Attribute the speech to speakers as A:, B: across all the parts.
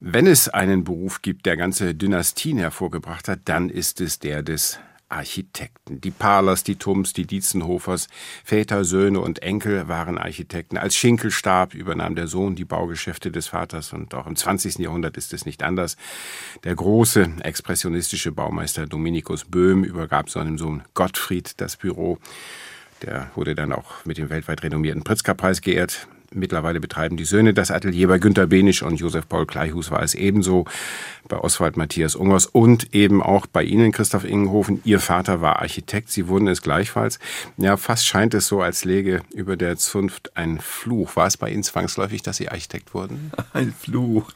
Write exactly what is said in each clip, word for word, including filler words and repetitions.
A: Wenn es einen Beruf gibt, der ganze Dynastien hervorgebracht hat, dann ist es der des Architekten. Die Pahlers, die Thums, die Dietzenhofers, Väter, Söhne und Enkel waren Architekten. Als Schinkel starb, übernahm der Sohn die Baugeschäfte des Vaters und auch im zwanzigsten Jahrhundert ist es nicht anders. Der große expressionistische Baumeister Dominikus Böhm übergab seinem Sohn Gottfried das Büro. Der wurde dann auch mit dem weltweit renommierten Pritzker-Preis geehrt. Mittlerweile betreiben die Söhne das Atelier. Bei Günter Behnisch und Josef Paul Kleihues war es ebenso, bei Oswald Matthias Ungers und eben auch bei Ihnen, Christoph Ingenhofen. Ihr Vater war Architekt, Sie wurden es gleichfalls. Ja, fast scheint es so, als läge über der Zunft ein Fluch. War es bei Ihnen zwangsläufig, dass Sie Architekt wurden?
B: Ein Fluch.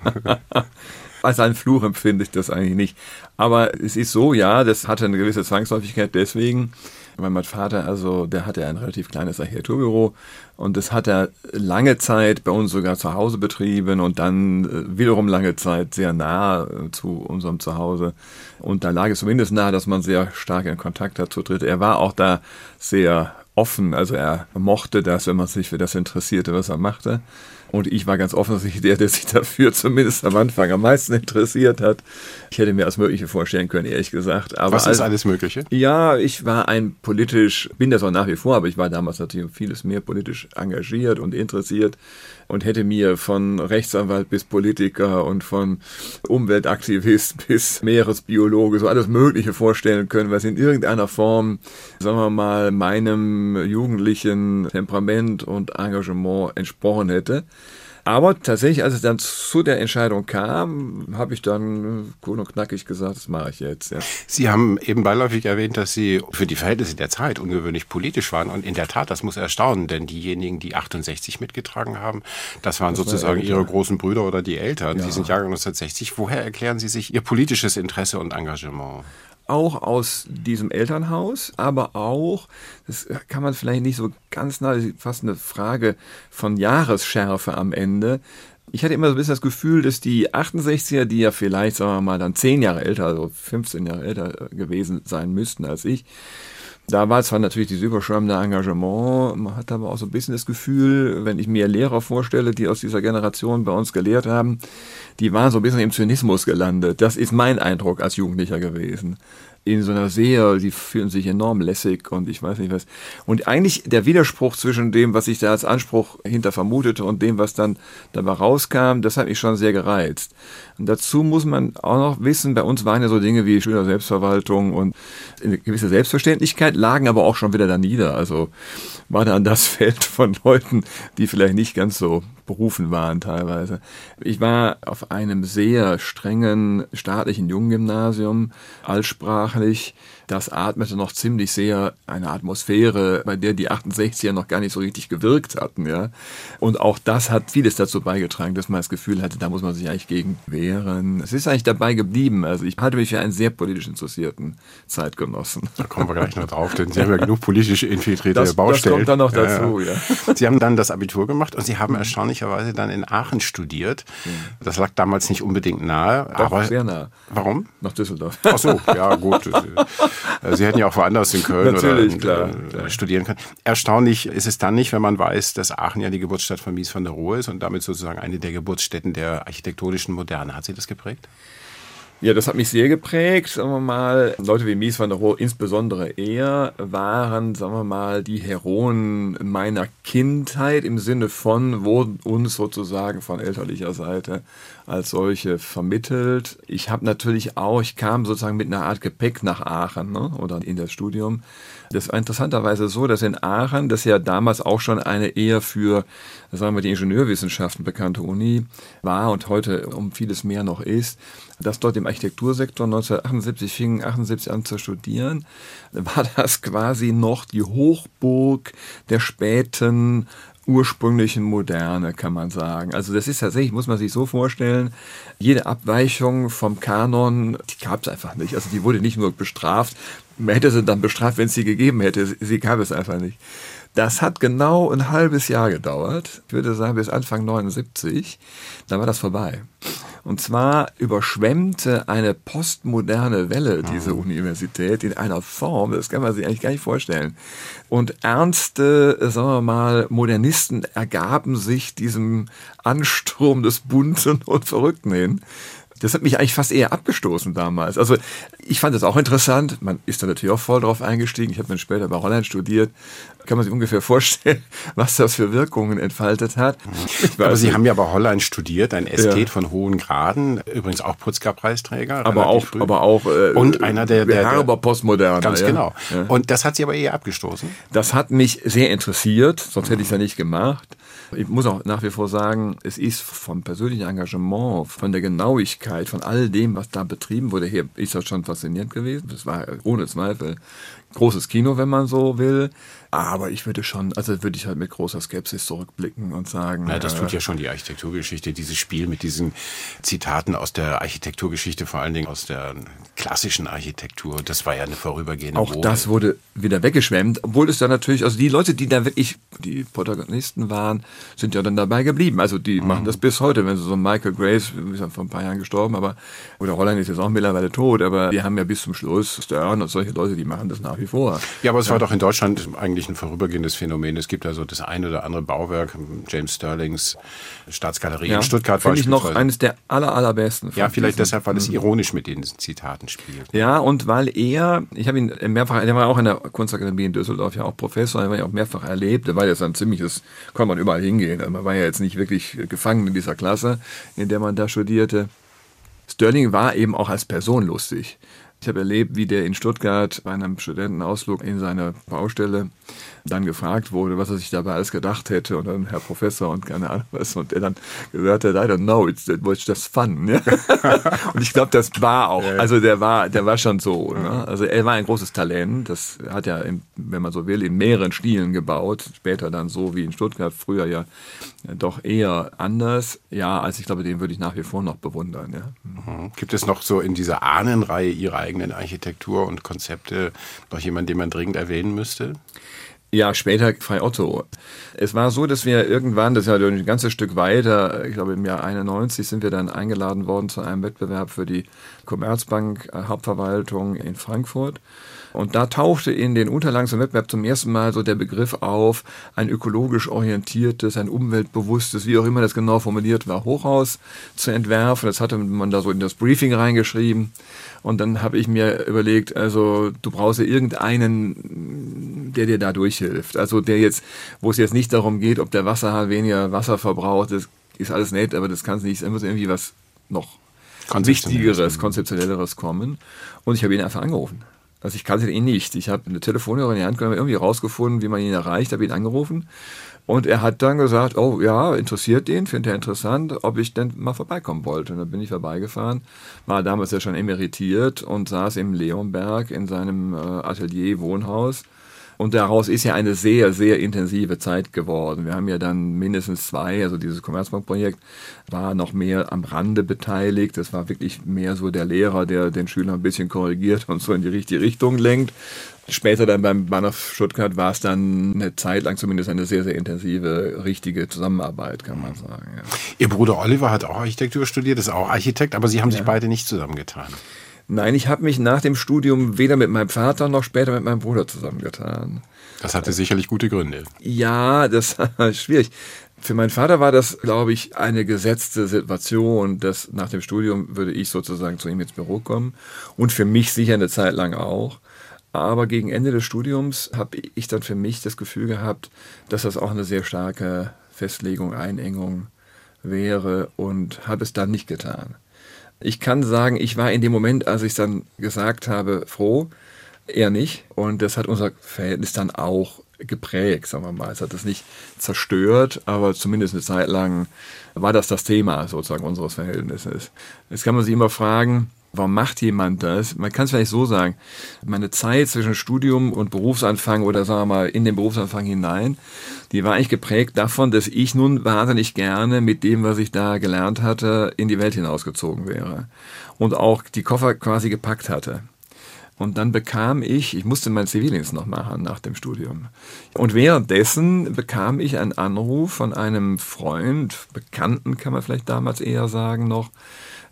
B: Als einen Fluch empfinde ich das eigentlich nicht. Aber es ist so, ja, das hatte eine gewisse Zwangsläufigkeit deswegen, weil mein Vater, also der hatte ein relativ kleines Architekturbüro und das hat er lange Zeit bei uns sogar zu Hause betrieben und dann wiederum lange Zeit sehr nah zu unserem Zuhause. Und da lag es zumindest nahe, dass man sehr stark in Kontakt hat zu dritt. Er war auch da sehr offen, also er mochte das, wenn man sich für das interessierte, was er machte. Und ich war ganz offensichtlich der, der sich dafür zumindest am Anfang am meisten interessiert hat. Ich hätte mir alles Mögliche vorstellen können, ehrlich gesagt. Aber
A: was ist
B: also,
A: alles Mögliche?
B: Ja, ich war ein politisch, bin das auch nach wie vor, aber ich war damals natürlich vieles mehr politisch engagiert und interessiert und hätte mir von Rechtsanwalt bis Politiker und von Umweltaktivist bis Meeresbiologe so alles Mögliche vorstellen können, was in irgendeiner Form, sagen wir mal, meinem jugendlichen Temperament und Engagement entsprochen hätte. Aber tatsächlich, als es dann zu der Entscheidung kam, habe ich dann cool und knackig gesagt, das mache ich jetzt. Ja.
A: Sie haben eben beiläufig erwähnt, dass Sie für die Verhältnisse der Zeit ungewöhnlich politisch waren. Und in der Tat, das muss erstaunen, denn diejenigen, die achtundsechzig mitgetragen haben, das waren das sozusagen war Ihre großen Brüder oder die Eltern. Ja. Sie sind Jahrgang neunzehnhundertsechzig. Woher erklären Sie sich Ihr politisches Interesse und Engagement?
B: Auch aus diesem Elternhaus, aber auch, das kann man vielleicht nicht so ganz nah, das ist fast eine Frage von Jahresschärfe am Ende. Ich hatte immer so ein bisschen das Gefühl, dass die achtundsechziger, die ja vielleicht, sagen wir mal, dann zehn Jahre älter, also fünfzehn Jahre älter gewesen sein müssten als ich, da war zwar natürlich dieses überschwemmende Engagement, man hat aber auch so ein bisschen das Gefühl, wenn ich mir Lehrer vorstelle, die aus dieser Generation bei uns gelehrt haben, die waren so ein bisschen im Zynismus gelandet. Das ist mein Eindruck als Jugendlicher gewesen. In so einer sehr, die fühlen sich enorm lässig und ich weiß nicht was. Und eigentlich der Widerspruch zwischen dem, was ich da als Anspruch hinter vermutete und dem, was dann dabei rauskam, das hat mich schon sehr gereizt. Und dazu muss man auch noch wissen, bei uns waren ja so Dinge wie Schüler Selbstverwaltung und eine gewisse Selbstverständlichkeit, lagen aber auch schon wieder da nieder. Also war dann das Feld von Leuten, die vielleicht nicht ganz so berufen waren teilweise. Ich war auf einem sehr strengen staatlichen Junggymnasium, altsprachlich. Das atmete noch ziemlich sehr eine Atmosphäre, bei der die achtundsechziger noch gar nicht so richtig gewirkt hatten, ja. Und auch das hat vieles dazu beigetragen, dass man das Gefühl hatte, da muss man sich eigentlich gegen wehren. Es ist eigentlich dabei geblieben. Also ich halte mich für einen sehr politisch interessierten Zeitgenossen.
A: Da kommen wir gleich noch drauf, denn Sie haben ja genug politisch infiltrierte das, Baustellen.
B: Das kommt dann noch dazu, ja.
A: ja. Sie haben dann das Abitur gemacht und Sie haben erstaunlicherweise dann in Aachen studiert. Das lag damals nicht unbedingt nahe.
B: Doch,
A: aber
B: sehr nah.
A: Warum?
B: Nach Düsseldorf.
A: Ach so, ja gut. Sie hätten ja auch woanders in Köln
B: Natürlich,
A: oder
B: klar, klar.
A: studieren können. Erstaunlich ist es dann nicht, wenn man weiß, dass Aachen ja die Geburtsstadt von Mies van der Rohe ist und damit sozusagen eine der Geburtsstätten der architektonischen Moderne. Hat Sie das geprägt?
B: Ja, das hat mich sehr geprägt, sagen wir mal. Leute wie Mies van der Rohe, insbesondere er, waren, sagen wir mal, die Heroen meiner Kindheit im Sinne von, wurden uns sozusagen von elterlicher Seite als solche vermittelt. Ich habe natürlich auch, ich kam sozusagen mit einer Art Gepäck nach Aachen, ne, oder in das Studium. Das war interessanterweise so, dass in Aachen, das ja damals auch schon eine eher für, sagen wir, die Ingenieurwissenschaften bekannte Uni war und heute um vieles mehr noch ist, dass dort im Architektursektor neunzehnhundertachtundsiebzig fing achtundsiebzig an zu studieren, war das quasi noch die Hochburg der späten ursprünglichen Moderne, kann man sagen. Also das ist tatsächlich, muss man sich so vorstellen, jede Abweichung vom Kanon, die gab es einfach nicht. Also die wurde nicht nur bestraft, man hätte sie dann bestraft, wenn es sie gegeben hätte. Sie gab es einfach nicht. Das hat genau ein halbes Jahr gedauert. Ich würde sagen, bis Anfang neunundsiebzig. Dann war das vorbei. Und zwar überschwemmte eine postmoderne Welle diese mhm. Universität in einer Form, das kann man sich eigentlich gar nicht vorstellen. Und ernste, sagen wir mal, Modernisten ergaben sich diesem Ansturm des Bunten und Verrückten hin. Das hat mich eigentlich fast eher abgestoßen damals. Also ich fand das auch interessant. Man ist da natürlich auch voll drauf eingestiegen. Ich habe dann später bei Holland studiert. Kann man sich ungefähr vorstellen, was das für Wirkungen entfaltet hat.
A: Aber Sie haben ja bei Holland studiert, ein Ästhet ja. von hohen Graden, übrigens auch Putzker-Preisträger.
B: Aber auch, früh. aber auch äh,
A: und einer der, der, der
B: herber Postmoderner.
A: Ganz
B: ja.
A: genau.
B: Ja.
A: Und das hat Sie aber eher abgestoßen?
B: Das hat mich sehr interessiert, sonst hätte ich es ja nicht gemacht. Ich muss auch nach wie vor sagen, es ist vom persönlichen Engagement, von der Genauigkeit, von all dem, was da betrieben wurde, her ist das schon faszinierend gewesen. Das war ohne Zweifel großes Kino, wenn man so will. Aber ich würde schon, also würde ich halt mit großer Skepsis zurückblicken und sagen...
A: Na, das tut ja schon die Architekturgeschichte, dieses Spiel mit diesen Zitaten aus der Architekturgeschichte, vor allen Dingen aus der klassischen Architektur. Das war ja eine vorübergehende
B: Auch
A: Mode.
B: Das wurde wieder weggeschwemmt, obwohl es dann natürlich, also die Leute, die da wirklich die Protagonisten waren, sind ja dann dabei geblieben. Also die mhm. machen das bis heute, wenn sie so Michael Grace, ist ja vor ein paar Jahren gestorben, aber oder Holland ist jetzt auch mittlerweile tot, aber die haben ja bis zum Schluss Stern und solche Leute, die machen das nach wie vor.
A: Ja, aber es
B: ja.
A: war doch in Deutschland eigentlich ein vorübergehendes Phänomen. Es gibt also das eine oder andere Bauwerk, James Sterlings Staatsgalerie ja, in Stuttgart
B: finde ich noch eines der aller, allerbesten.
A: Ja, vielleicht deshalb, weil es ironisch mit den Zitaten spielt.
B: Ja, und weil er, ich habe ihn mehrfach, er war auch in der Kunstakademie in Düsseldorf ja auch Professor, er war ja auch mehrfach erlebt, er war jetzt ein ziemliches, konnte man überall hingehen, also man war ja jetzt nicht wirklich gefangen in dieser Klasse, in der man da studierte. Sterling war eben auch als Person lustig. Ich habe erlebt, wie der in Stuttgart bei einem Studentenausflug in seine Baustelle dann gefragt wurde, was er sich dabei alles gedacht hätte. Und dann Herr Professor und keine Ahnung was. Und er dann gesagt hat, I don't know, it's, it's just fun. Ja? Und ich glaube, das war auch, also der war, der war schon so. Ne? Also er war ein großes Talent. Das hat ja, im, wenn man so will, in mehreren Stilen gebaut. Später dann so wie in Stuttgart, früher ja doch eher anders. Ja, also ich glaube, den würde ich nach wie vor noch bewundern. Ja.
A: Gibt es noch so in dieser Ahnenreihe Ihrer eigenen Architektur und Konzepte noch jemanden, den man dringend erwähnen müsste?
B: Ja, später Frei Otto. Es war so, dass wir irgendwann, das ist ja ein ganzes Stück weiter, ich glaube im Jahr einundneunzig sind wir dann eingeladen worden zu einem Wettbewerb für die Commerzbank Hauptverwaltung in Frankfurt. Und da tauchte in den Unterlagen zum Wettbewerb zum ersten Mal so der Begriff auf, ein ökologisch orientiertes, ein umweltbewusstes, wie auch immer das genau formuliert war, Hochhaus zu entwerfen. Das hatte man da so in das Briefing reingeschrieben. Und dann habe ich mir überlegt, also du brauchst ja irgendeinen, der dir da durchhilft. Also der jetzt, wo es jetzt nicht darum geht, ob der Wasserhahn weniger Wasser verbraucht, das ist alles nett, aber das kann nicht, es muss irgendwie was noch Wichtigeres, Konzeptionelleres kommen. Und ich habe ihn einfach angerufen. Also ich kannte ihn nicht. Ich habe eine Telefonhörer in die Hand genommen, irgendwie rausgefunden, wie man ihn erreicht, habe ihn angerufen. Und er hat dann gesagt, oh ja, interessiert ihn, findet er interessant, ob ich denn mal vorbeikommen wollte. Und dann bin ich vorbeigefahren, war damals ja schon emeritiert und saß im Leonberg in seinem äh, Atelier, Wohnhaus. Und daraus ist ja eine sehr, sehr intensive Zeit geworden. Wir haben ja dann mindestens zwei, also dieses Commerzbank-Projekt war noch mehr am Rande beteiligt. Das war wirklich mehr so der Lehrer, der den Schüler ein bisschen korrigiert und so in die richtige Richtung lenkt. Später dann beim Bahnhof Stuttgart war es dann eine Zeit lang zumindest eine sehr, sehr intensive, richtige Zusammenarbeit, kann man sagen. Ja.
A: Ihr Bruder Oliver hat auch Architektur studiert, ist auch Architekt, aber Sie haben sich
B: ja.
A: beide nicht zusammengetan.
B: Nein, ich habe mich nach dem Studium weder mit meinem Vater noch später mit meinem Bruder zusammengetan.
A: Das hatte sicherlich gute Gründe.
B: Ja, das war schwierig. Für meinen Vater war das, glaube ich, eine gesetzte Situation, dass nach dem Studium würde ich sozusagen zu ihm ins Büro kommen und für mich sicher eine Zeit lang auch. Aber gegen Ende des Studiums habe ich dann für mich das Gefühl gehabt, dass das auch eine sehr starke Festlegung, Einengung wäre und habe es dann nicht getan. Ich kann sagen, ich war in dem Moment, als ich es dann gesagt habe, froh, er nicht. Und das hat unser Verhältnis dann auch geprägt, sagen wir mal. Es hat es nicht zerstört, aber zumindest eine Zeit lang war das das Thema sozusagen unseres Verhältnisses. Jetzt kann man sich immer fragen, warum macht jemand das? Man kann es vielleicht so sagen, meine Zeit zwischen Studium und Berufsanfang oder sagen wir mal in den Berufsanfang hinein, die war eigentlich geprägt davon, dass ich nun wahnsinnig gerne mit dem, was ich da gelernt hatte, in die Welt hinausgezogen wäre und auch die Koffer quasi gepackt hatte. Und dann bekam ich, ich musste meinen Zivildienst noch machen nach dem Studium. Und währenddessen bekam ich einen Anruf von einem Freund, Bekannten kann man vielleicht damals eher sagen noch,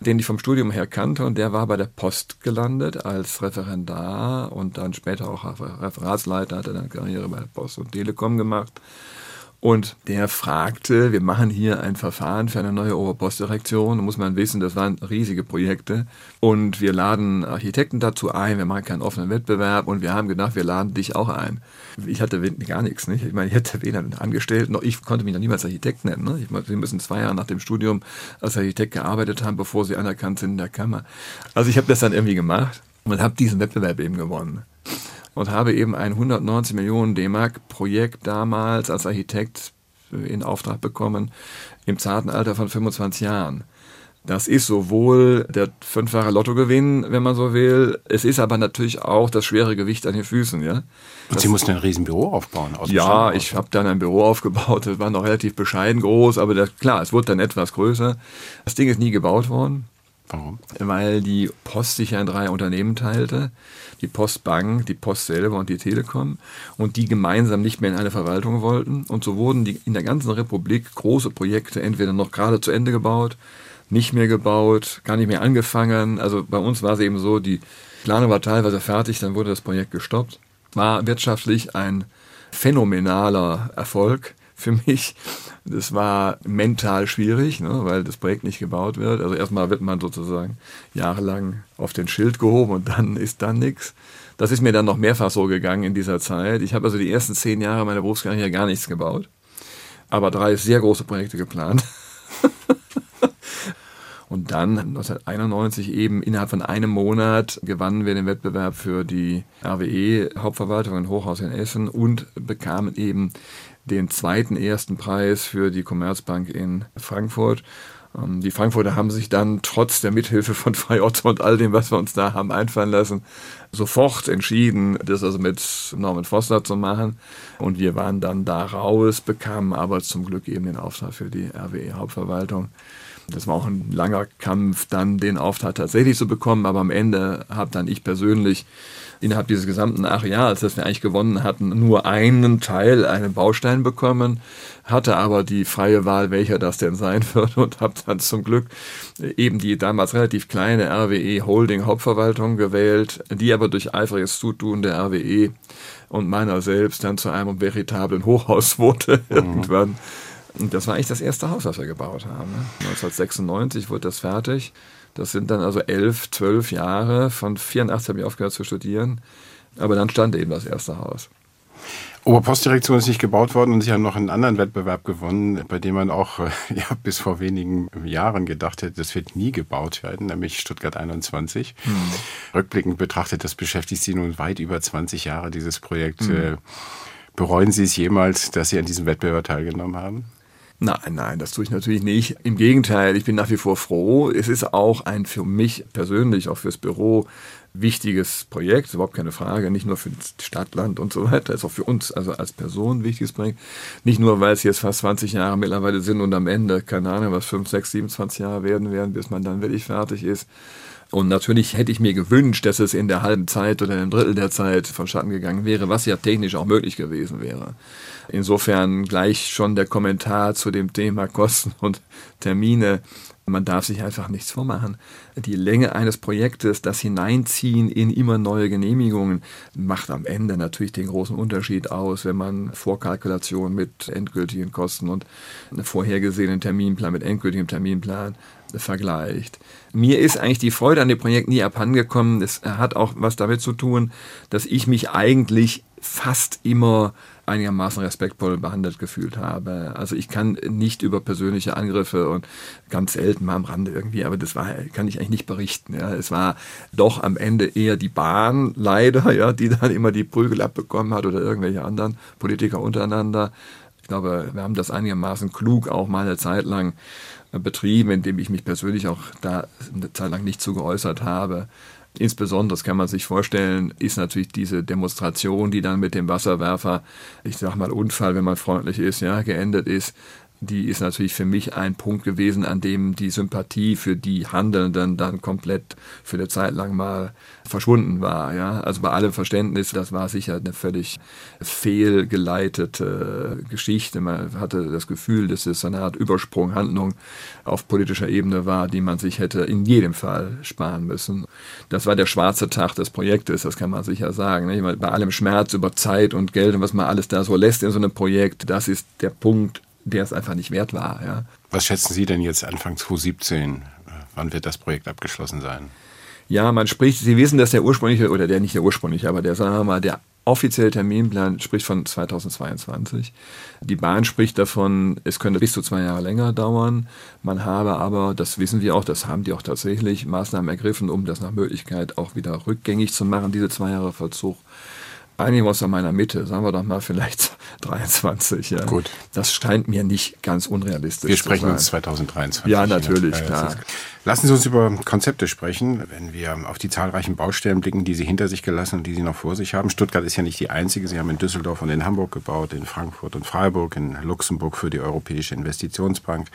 B: den ich vom Studium her kannte, und der war bei der Post gelandet als Referendar und dann später auch Referatsleiter, hat er dann Karriere bei der Post und Telekom gemacht. Und der fragte, wir machen hier ein Verfahren für eine neue Oberpostdirektion. Da muss man wissen, das waren riesige Projekte. Und wir laden Architekten dazu ein, wir machen keinen offenen Wettbewerb. Und wir haben gedacht, wir laden dich auch ein. Ich hatte gar nichts, nicht? Ich meine, ich hätte weder einen Angestellten, noch ich konnte mich noch niemals Architekt nennen. Ne? Ich meine, Sie müssen zwei Jahre nach dem Studium als Architekt gearbeitet haben, bevor Sie anerkannt sind in der Kammer. Also ich habe das dann irgendwie gemacht und habe diesen Wettbewerb eben gewonnen. Und habe eben ein hundertneunzig Millionen D-Mark Projekt damals als Architekt in Auftrag bekommen, im zarten Alter von fünfundzwanzig Jahren. Das ist sowohl der fünffache Lottogewinn, wenn man so will, es ist aber natürlich auch das schwere Gewicht an den Füßen. Ja?
A: Und Sie mussten ein Riesenbüro aufbauen?
B: Ja, ich habe dann ein Büro aufgebaut, das war noch relativ bescheiden groß, aber das, klar, es wurde dann etwas größer. Das Ding ist nie gebaut worden.
A: Warum?
B: Weil die Post sich ja in drei Unternehmen teilte. Die Postbank, die Post selber und die Telekom. Und die gemeinsam nicht mehr in eine Verwaltung wollten. Und so wurden die in der ganzen Republik große Projekte entweder noch gerade zu Ende gebaut, nicht mehr gebaut, gar nicht mehr angefangen. Also bei uns war es eben so, die Planung war teilweise fertig, dann wurde das Projekt gestoppt. War wirtschaftlich ein phänomenaler Erfolg für mich. Das war mental schwierig, ne, weil das Projekt nicht gebaut wird. Also erstmal wird man sozusagen jahrelang auf den Schild gehoben und dann ist dann nichts. Das ist mir dann noch mehrfach so gegangen in dieser Zeit. Ich habe also die ersten zehn Jahre meiner Berufskarriere gar nichts gebaut, aber drei sehr große Projekte geplant. Und dann neunzehnhunderteinundneunzig eben innerhalb von einem Monat gewannen wir den Wettbewerb für die R W E-Hauptverwaltung in Hochhaus in Essen und bekamen eben den zweiten ersten Preis für die Commerzbank in Frankfurt. Die Frankfurter haben sich dann trotz der Mithilfe von Frei Otto und all dem, was wir uns da haben einfallen lassen, sofort entschieden, das also mit Norman Foster zu machen. Und wir waren dann da raus, bekamen aber zum Glück eben den Auftrag für die R W E-Hauptverwaltung. Das war auch ein langer Kampf, dann den Auftrag tatsächlich zu bekommen, aber am Ende habe dann ich persönlich innerhalb dieses gesamten Areals, das wir eigentlich gewonnen hatten, nur einen Teil, einen Baustein bekommen, hatte aber die freie Wahl, welcher das denn sein wird, und habe dann zum Glück eben die damals relativ kleine R W E Holding Hauptverwaltung gewählt, die aber durch eifriges Zutun der R W E und meiner selbst dann zu einem veritablen Hochhaus wurde mhm. irgendwann. Und das war eigentlich das erste Haus, das wir gebaut haben. neunzehnhundertsechsundneunzig wurde das fertig. Das sind dann also elf, zwölf Jahre. Von vierundachtzig habe ich aufgehört zu studieren. Aber dann stand eben das erste Haus.
A: Oberpostdirektion ist nicht gebaut worden und Sie haben noch einen anderen Wettbewerb gewonnen, bei dem man auch ja, bis vor wenigen Jahren gedacht hätte, das wird nie gebaut werden, nämlich Stuttgart einundzwanzig. Hm. Rückblickend betrachtet, das beschäftigt Sie nun weit über zwanzig Jahre, dieses Projekt. Hm. Bereuen Sie es jemals, dass Sie an diesem Wettbewerb teilgenommen haben?
B: Nein, nein, das tue ich natürlich nicht. Im Gegenteil, ich bin nach wie vor froh. Es ist auch ein für mich persönlich, auch fürs Büro, wichtiges Projekt, überhaupt keine Frage, nicht nur für das Stadt, Land und so weiter, ist auch für uns, also als Person ein wichtiges Projekt. Nicht nur, weil es jetzt fast zwanzig Jahre mittlerweile sind und am Ende, keine Ahnung, was fünf, sechs, siebenundzwanzig Jahre werden werden, bis man dann wirklich fertig ist. Und natürlich hätte ich mir gewünscht, dass es in der halben Zeit oder einem Drittel der Zeit vonstatten gegangen wäre, was ja technisch auch möglich gewesen wäre. Insofern gleich schon der Kommentar zu dem Thema Kosten und Termine. Man darf sich einfach nichts vormachen. Die Länge eines Projektes, das Hineinziehen in immer neue Genehmigungen, macht am Ende natürlich den großen Unterschied aus, wenn man Vorkalkulation mit endgültigen Kosten und einen vorhergesehenen Terminplan mit endgültigem Terminplan vergleicht. Mir ist eigentlich die Freude an dem Projekt nie abhandengekommen. Das hat auch was damit zu tun, dass ich mich eigentlich fast immer einigermaßen respektvoll behandelt gefühlt habe. Also ich kann nicht über persönliche Angriffe und ganz selten mal am Rande irgendwie, aber das war, kann ich eigentlich nicht berichten. Ja. Es war doch am Ende eher die Bahn, leider, ja, die dann immer die Prügel abbekommen hat oder irgendwelche anderen Politiker untereinander. Ich glaube, wir haben das einigermaßen klug auch mal eine Zeit lang betrieben, indem ich mich persönlich auch da eine Zeit lang nicht zu geäußert habe. Insbesondere, das kann man sich vorstellen, ist natürlich diese Demonstration, die dann mit dem Wasserwerfer, ich sag mal Unfall, wenn man freundlich ist, ja, geendet ist. die ist natürlich für mich ein Punkt gewesen, an dem die Sympathie für die Handelnden dann komplett für eine Zeit lang mal verschwunden war. Ja? Also bei allem Verständnis, das war sicher eine völlig fehlgeleitete Geschichte. Man hatte das Gefühl, dass es eine Art Übersprunghandlung auf politischer Ebene war, die man sich hätte in jedem Fall sparen müssen. Das war der schwarze Tag des Projektes, das kann man sicher sagen. Nicht? Bei allem Schmerz über Zeit und Geld und was man alles da so lässt in so einem Projekt, das ist der Punkt, der es einfach nicht wert war. Ja.
A: Was schätzen Sie denn jetzt Anfang zwanzig siebzehn? Wann wird das Projekt abgeschlossen sein?
B: Ja, man spricht, Sie wissen, dass der ursprüngliche, oder der nicht der ursprüngliche, aber der, sagen wir mal, der offizielle Terminplan spricht von zweitausendzweiundzwanzig. Die Bahn spricht davon, es könnte bis zu zwei Jahre länger dauern. Man habe aber, das wissen wir auch, das haben die auch tatsächlich, Maßnahmen ergriffen, um das nach Möglichkeit auch wieder rückgängig zu machen, diese zwei Jahre Verzug. Einigen wir uns an meiner Mitte, sagen wir doch mal vielleicht dreiundzwanzig. Ja.
A: Gut.
B: Das scheint mir nicht ganz unrealistisch
A: Wir sprechen
B: zu sein.
A: uns zweitausenddreiundzwanzig.
B: Ja, natürlich, ja, klar.
A: Lassen Sie uns über Konzepte sprechen, wenn wir auf die zahlreichen Baustellen blicken, die Sie hinter sich gelassen und die Sie noch vor sich haben. Stuttgart ist ja nicht die einzige. Sie haben in Düsseldorf und in Hamburg gebaut, in Frankfurt und Freiburg, in Luxemburg für die Europäische Investitionsbank,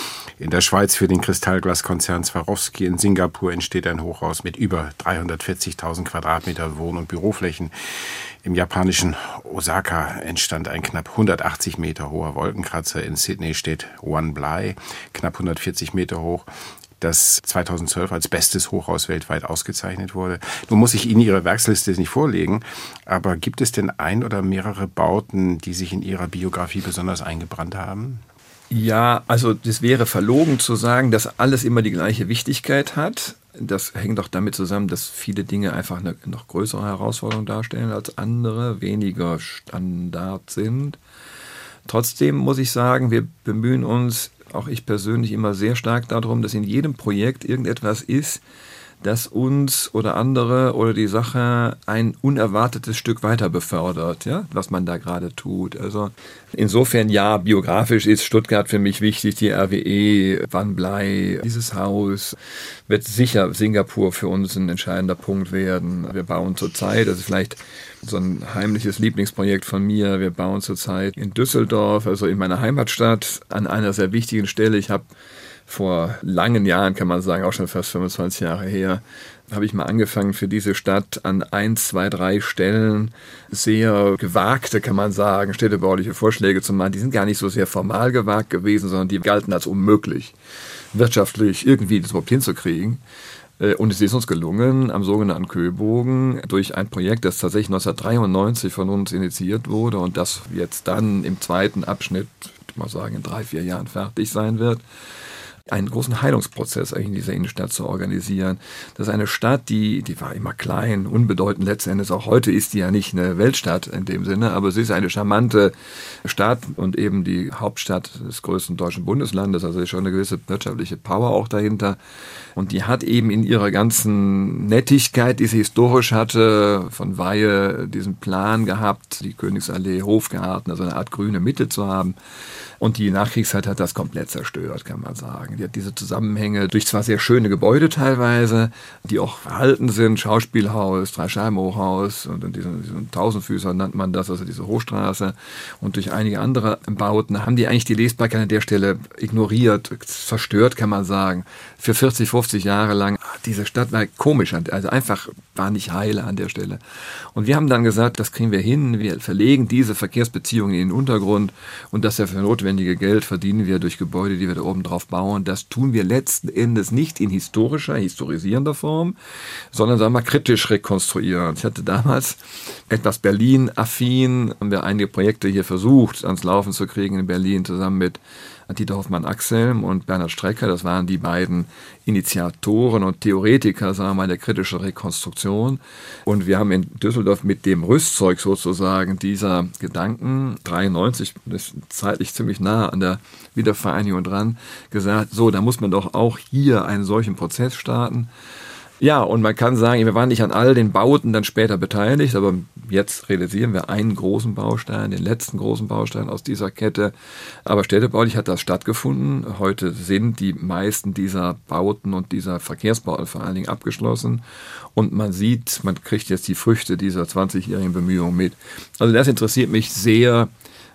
A: in der Schweiz für den Kristallglaskonzern Swarovski, in Singapur entsteht ein Hochhaus mit über dreihundertvierzigtausend Quadratmeter Wohn- und Büroflächen. Im japanischen Osaka entstand ein knapp hundertachtzig Meter hoher Wolkenkratzer. In Sydney steht One Bly, knapp hundertvierzig Meter hoch, das zweitausendzwölf als bestes Hochhaus weltweit ausgezeichnet wurde. Nun muss ich Ihnen Ihre Werksliste nicht vorlegen, aber gibt es denn ein oder mehrere Bauten, die sich in Ihrer Biografie besonders eingebrannt haben?
B: Ja, also das wäre verlogen zu sagen, dass alles immer die gleiche Wichtigkeit hat. Das hängt doch damit zusammen, dass viele Dinge einfach eine noch größere Herausforderung darstellen als andere, weniger Standard sind. Trotzdem muss ich sagen, wir bemühen uns, auch ich persönlich, immer sehr stark darum, dass in jedem Projekt irgendetwas ist, das uns oder andere oder die Sache ein unerwartetes Stück weiter befördert, ja, was man da gerade tut. Also insofern ja, biografisch ist Stuttgart für mich wichtig, die R W E, One Bly, dieses Haus wird sicher Singapur für uns ein entscheidender Punkt werden. Wir bauen zurzeit, das ist vielleicht so ein heimliches Lieblingsprojekt von mir, wir bauen zurzeit in Düsseldorf, also in meiner Heimatstadt, an einer sehr wichtigen Stelle. Ich habe vor langen Jahren, kann man sagen, auch schon fast fünfundzwanzig Jahre her, habe ich mal angefangen, für diese Stadt an ein, zwei, drei Stellen sehr gewagte, kann man sagen, städtebauliche Vorschläge zu machen. Die sind gar nicht so sehr formal gewagt gewesen, sondern die galten als unmöglich, wirtschaftlich irgendwie das überhaupt hinzukriegen. Und es ist uns gelungen, am sogenannten Köbogen, durch ein Projekt, das tatsächlich neunzehnhundertdreiundneunzig von uns initiiert wurde und das jetzt dann im zweiten Abschnitt, ich würde mal sagen, in drei, vier Jahren fertig sein wird, einen großen Heilungsprozess eigentlich in dieser Innenstadt zu organisieren. Das ist eine Stadt, die, die war immer klein, unbedeutend letzten Endes. Auch heute ist die ja nicht eine Weltstadt in dem Sinne, aber sie ist eine charmante Stadt und eben die Hauptstadt des größten deutschen Bundeslandes. Also ist schon eine gewisse wirtschaftliche Power auch dahinter. Und die hat eben in ihrer ganzen Nettigkeit, die sie historisch hatte, von Weihe diesen Plan gehabt, die Königsallee, Hofgarten, also eine Art grüne Mitte zu haben. Und die Nachkriegszeit hat das komplett zerstört, kann man sagen. Die hat diese Zusammenhänge durch zwar sehr schöne Gebäude teilweise, die auch erhalten sind, Schauspielhaus, Dreischeibenhochhaus und, und diesen, diesen Tausendfüßer nennt man das, also diese Hochstraße. Und durch einige andere Bauten haben die eigentlich die Lesbarkeit an der Stelle ignoriert, zerstört, kann man sagen. Für vierzig, fünfzig Jahre lang, diese Stadt war komisch, also einfach war nicht heile an der Stelle. Und wir haben dann gesagt, das kriegen wir hin, wir verlegen diese Verkehrsbeziehungen in den Untergrund und das ja für notwendige Geld verdienen wir durch Gebäude, die wir da oben drauf bauen. Das tun wir letzten Endes nicht in historischer, historisierender Form, sondern, sagen wir mal, kritisch rekonstruieren. Ich hatte damals etwas Berlin-affin, haben wir einige Projekte hier versucht, ans Laufen zu kriegen in Berlin, zusammen mit Dieter Hoffmann-Axelm und Bernhard Strecker. Das waren die beiden Initiatoren und Theoretiker, sagen wir mal, der kritischen Rekonstruktion. Und wir haben in Düsseldorf mit dem Rüstzeug sozusagen dieser Gedanken, dreiundneunzig, das ist zeitlich ziemlich nah an der Wiedervereinigung dran, gesagt, so, da muss man doch auch hier einen solchen Prozess starten. Ja, und man kann sagen, wir waren nicht an all den Bauten dann später beteiligt, aber jetzt realisieren wir einen großen Baustein, den letzten großen Baustein aus dieser Kette. Aber städtebaulich hat das stattgefunden. Heute sind die meisten dieser Bauten und dieser Verkehrsbauten vor allen Dingen abgeschlossen. Und man sieht, man kriegt jetzt die Früchte dieser zwanzigjährigen Bemühungen mit. Also das interessiert mich sehr,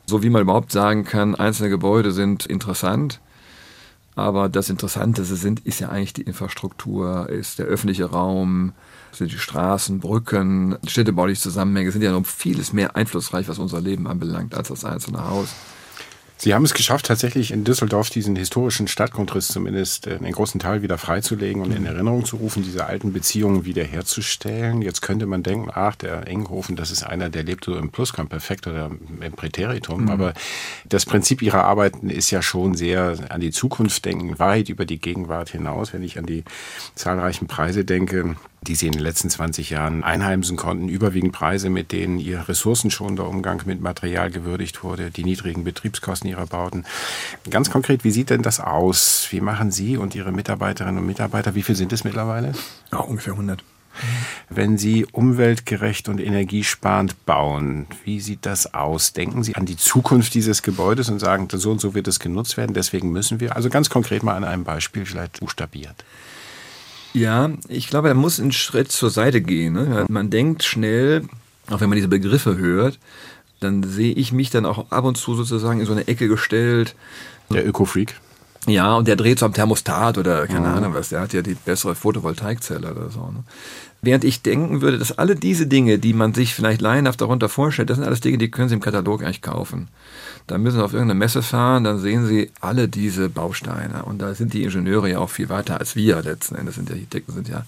B: So wie man überhaupt sagen kann, einzelne Gebäude sind interessant. Aber das Interessante sind, ist ja eigentlich die Infrastruktur, ist der öffentliche Raum, sind die Straßen, Brücken, städtebauliche Zusammenhänge, sind ja noch vieles mehr einflussreich, was unser Leben anbelangt, als das einzelne Haus.
A: Sie haben es geschafft, tatsächlich in Düsseldorf diesen historischen Stadtgrundriss zumindest einen großen Teil wieder freizulegen und in Erinnerung zu rufen, diese alten Beziehungen wiederherzustellen. Jetzt könnte man denken, ach, der Enghofen, das ist einer, der lebt so im Plusquamperfekt perfekt oder im Präteritum. Mhm. Aber das Prinzip Ihrer Arbeiten ist ja schon sehr an die Zukunft denken, weit über die Gegenwart hinaus. Wenn ich an die zahlreichen Preise denke, die Sie in den letzten zwanzig Jahren einheimsen konnten, überwiegend Preise, mit denen Ihr ressourcenschonender Umgang mit Material gewürdigt wurde, die niedrigen Betriebskosten Ihrer Bauten. Ganz konkret, wie sieht denn das aus? Wie machen Sie und Ihre Mitarbeiterinnen und Mitarbeiter, wie viel sind es mittlerweile?
B: Ja, ungefähr hundert.
A: Wenn Sie umweltgerecht und energiesparend bauen, wie sieht das aus? Denken Sie an die Zukunft dieses Gebäudes und sagen, so und so wird es genutzt werden, deswegen müssen wir, also ganz konkret mal an einem Beispiel vielleicht buchstabiert.
B: Ja, ich glaube, da muss ein Schritt zur Seite gehen. Ne? Man denkt schnell, auch wenn man diese Begriffe hört, dann sehe ich mich dann auch ab und zu sozusagen in so eine Ecke gestellt.
A: Der Öko-Freak.
B: Ja, und der dreht so am Thermostat oder keine mhm. Ahnung was, der hat ja die bessere Photovoltaikzelle oder so. Ne? Während ich denken würde, dass alle diese Dinge, die man sich vielleicht laienhaft darunter vorstellt, das sind alles Dinge, die können Sie im Katalog eigentlich kaufen. Da müssen Sie auf irgendeine Messe fahren, dann sehen Sie alle diese Bausteine. Und da sind die Ingenieure ja auch viel weiter als wir letzten Endes. Sind die Architekten sind ja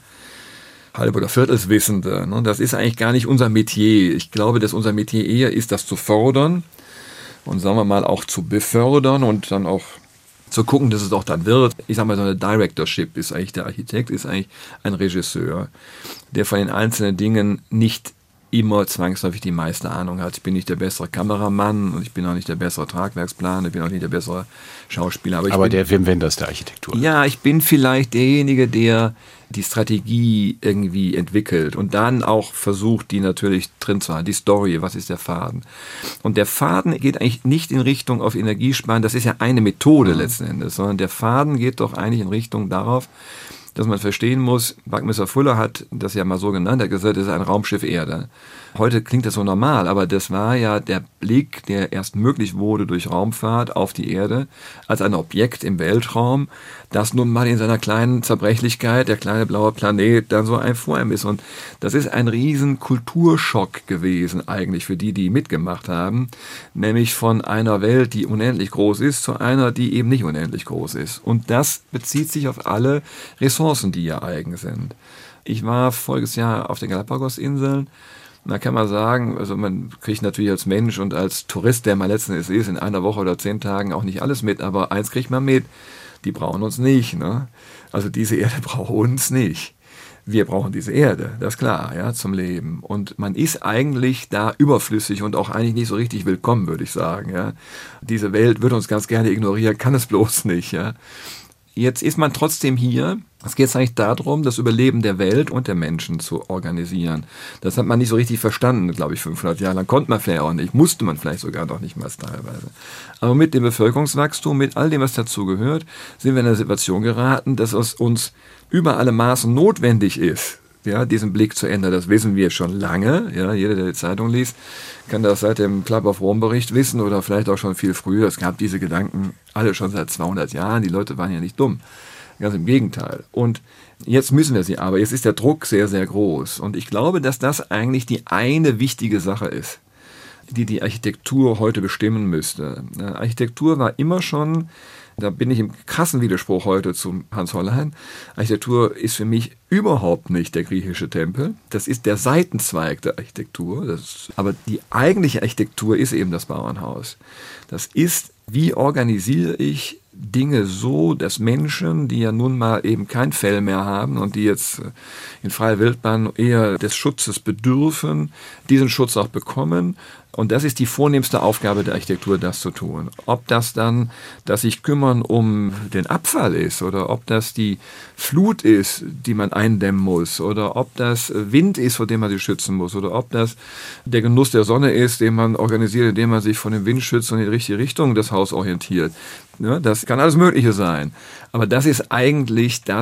B: halb- oder viertelswissende. Ne? Das ist eigentlich gar nicht unser Metier. Ich glaube, dass unser Metier eher ist, das zu fordern und sagen wir mal auch zu befördern und dann auch zu gucken, dass es auch dann wird. Ich sage mal, so eine Directorship ist eigentlich, der Architekt ist eigentlich ein Regisseur, der von den einzelnen Dingen nicht immer zwangsläufig die meiste Ahnung hat. Ich bin nicht der bessere Kameramann und ich bin auch nicht der bessere Tragwerksplaner, ich bin auch nicht der bessere Schauspieler. Aber, ich
A: aber
B: bin,
A: der Wim Wenders der Architektur.
B: Ja, ich bin vielleicht derjenige, der die Strategie irgendwie entwickelt und dann auch versucht, die natürlich drin zu haben. Die Story, was ist der Faden? Und der Faden geht eigentlich nicht in Richtung auf Energiesparen, das ist ja eine Methode mhm. letzten Endes, sondern der Faden geht doch eigentlich in Richtung darauf, dass man verstehen muss, Buckminster Fuller hat das ja mal so genannt, er hat gesagt, das ist ein Raumschiff Erde. Heute klingt das so normal, aber das war ja der Blick, der erst möglich wurde durch Raumfahrt auf die Erde, als ein Objekt im Weltraum, das nun mal in seiner kleinen Zerbrechlichkeit, der kleine blaue Planet, dann so ein vor ihm ist. Und das ist ein riesen Kulturschock gewesen eigentlich für die, die mitgemacht haben, nämlich von einer Welt, die unendlich groß ist, zu einer, die eben nicht unendlich groß ist. Und das bezieht sich auf alle Ressourcen, die ja eigen sind. Ich war voriges Jahr auf den Galapagos-Inseln. Da kann man sagen, also man kriegt natürlich als Mensch und als Tourist, der mal letzten Endes ist, in einer Woche oder zehn Tagen auch nicht alles mit, aber eins kriegt man mit, die brauchen uns nicht. Ne? Also diese Erde braucht uns nicht. Wir brauchen diese Erde, das ist klar, ja, zum Leben. Und man ist eigentlich da überflüssig und auch eigentlich nicht so richtig willkommen, würde ich sagen. Ja? Diese Welt wird uns ganz gerne ignorieren, kann es bloß nicht. Ja? Jetzt ist man trotzdem hier. Es geht eigentlich darum, das Überleben der Welt und der Menschen zu organisieren. Das hat man nicht so richtig verstanden, glaube ich, fünfhundert Jahre lang. Konnte man vielleicht auch nicht, musste man vielleicht sogar noch nicht mal teilweise. Aber mit dem Bevölkerungswachstum, mit all dem, was dazugehört, sind wir in eine Situation geraten, dass es uns über alle Maßen notwendig ist, ja, diesen Blick zu ändern. Das wissen wir schon lange. Ja, jeder, der die Zeitung liest, kann das seit dem Club of Rome Bericht wissen oder vielleicht auch schon viel früher. Es gab diese Gedanken alle schon seit zweihundert Jahren. Die Leute waren ja nicht dumm. Ganz im Gegenteil. Und jetzt müssen wir sie aber. Jetzt ist der Druck sehr, sehr groß. Und ich glaube, dass das eigentlich die eine wichtige Sache ist, die die Architektur heute bestimmen müsste. Architektur war immer schon, da bin ich im krassen Widerspruch heute zum Hans Hollein, Architektur ist für mich überhaupt nicht der griechische Tempel. Das ist der Seitenzweig der Architektur. Das, aber die eigentliche Architektur ist eben das Bauernhaus. Das ist, wie organisiere ich Dinge so, dass Menschen, die ja nun mal eben kein Fell mehr haben und die jetzt in freier Wildbahn eher des Schutzes bedürfen, diesen Schutz auch bekommen. Und das ist die vornehmste Aufgabe der Architektur, das zu tun. Ob das dann, dass sich kümmern um den Abfall ist oder ob das die Flut ist, die man eindämmen muss oder ob das Wind ist, vor dem man sich schützen muss oder ob das der Genuss der Sonne ist, den man organisiert, indem man sich von dem Wind schützt und in die richtige Richtung das Haus orientiert. Ja, das kann alles Mögliche sein. Aber das ist eigentlich das,